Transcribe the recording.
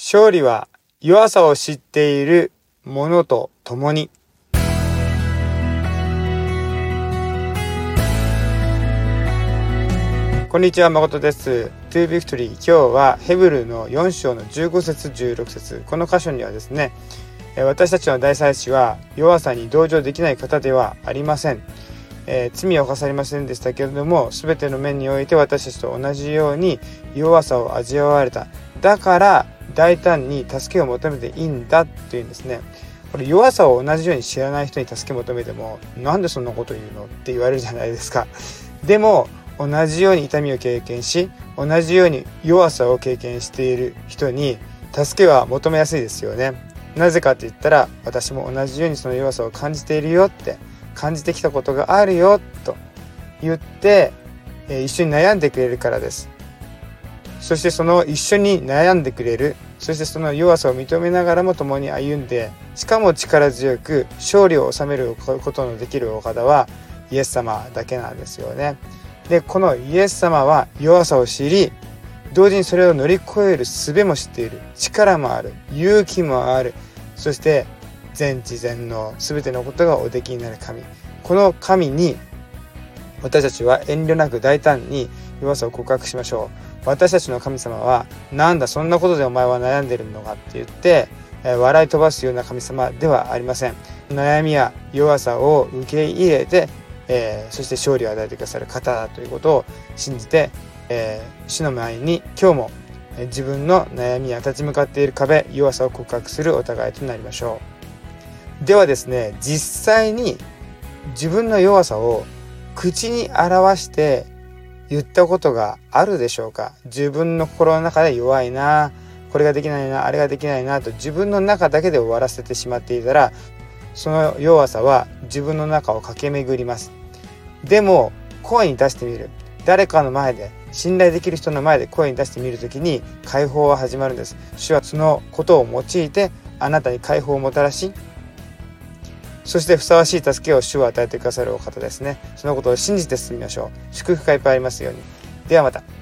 勝利は弱さを知っている者と共に。こんにちは、誠です。To Victory。今日はヘブルの4章の15節16節。この箇所にはですね、私たちの大祭司は弱さに同情できない方ではありません。罪を犯されませんでしたけれども、すべての面において私たちと同じように弱さを味わわれた。だから大胆に助けを求めていいんだというんですね。これ弱さを同じように知らない人に助け求めても、なんでそんなこと言うのって言われるじゃないですか。でも同じように痛みを経験し、同じように弱さを経験している人に助けは求めやすいですよね。なぜかって言ったら、私も同じようにその弱さを感じているよって、感じてきたことがあるよと言って、一緒に悩んでくれるからです。そしてその一緒に悩んでくれる、そしてその弱さを認めながらも共に歩んで、しかも力強く勝利を収めることのできるお方はイエス様だけなんですよね。で、このイエス様は弱さを知り、同時にそれを乗り越える術も知っている、力もある、勇気もある、そして全知全能、全てのことがおできになる神。この神に私たちは遠慮なく大胆に弱さを告白しましょう。私たちの神様は、なんだそんなことでお前は悩んでるのかって言って笑い飛ばすような神様ではありません。悩みや弱さを受け入れて、そして勝利を与えてくださる方だということを信じて、主の前に今日も自分の悩みや立ち向かっている壁、弱さを告白するお互いとなりましょう。ではですね、実際に自分の弱さを口に表して言ったことがあるでしょうか。自分の心の中で弱いな、これができないな、あれができないなと自分の中だけで終わらせてしまっていたら、その弱さは自分の中を駆け巡ります。でも声に出してみる、誰かの前で、信頼できる人の前で声に出してみるときに解放は始まるんです。主はそのことを用いてあなたに解放をもたらし、そしてふさわしい助けを主は与えてくださるお方ですね。そのことを信じて進みましょう。祝福がいっぱいありますように。ではまた。